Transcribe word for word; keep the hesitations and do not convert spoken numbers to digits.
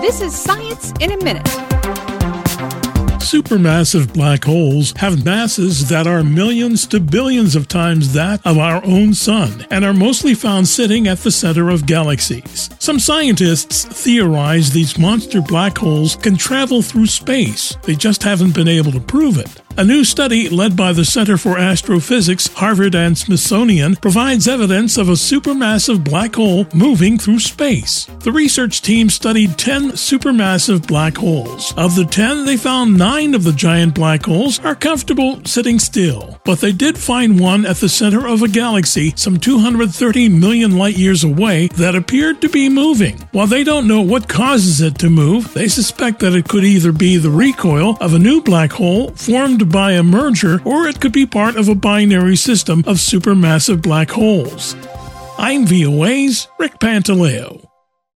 This is Science in a Minute. Supermassive black holes have masses that are millions to billions of times that of our own sun and are mostly found sitting at the center of galaxies. Some scientists theorize these monster black holes can travel through space. They just haven't been able to prove it. A new study led by the Center for Astrophysics, Harvard and Smithsonian provides evidence of a supermassive black hole moving through space. The research team studied ten supermassive black holes. Of the ten, they found nine of the giant black holes are comfortable sitting still, but they did find one at the center of a galaxy some two hundred thirty million light-years away that appeared to be moving. While they don't know what causes it to move, they suspect that it could either be the recoil of a new black hole formed by a merger, or it could be part of a binary system of supermassive black holes. I'm V O A's Rick Pantaleo.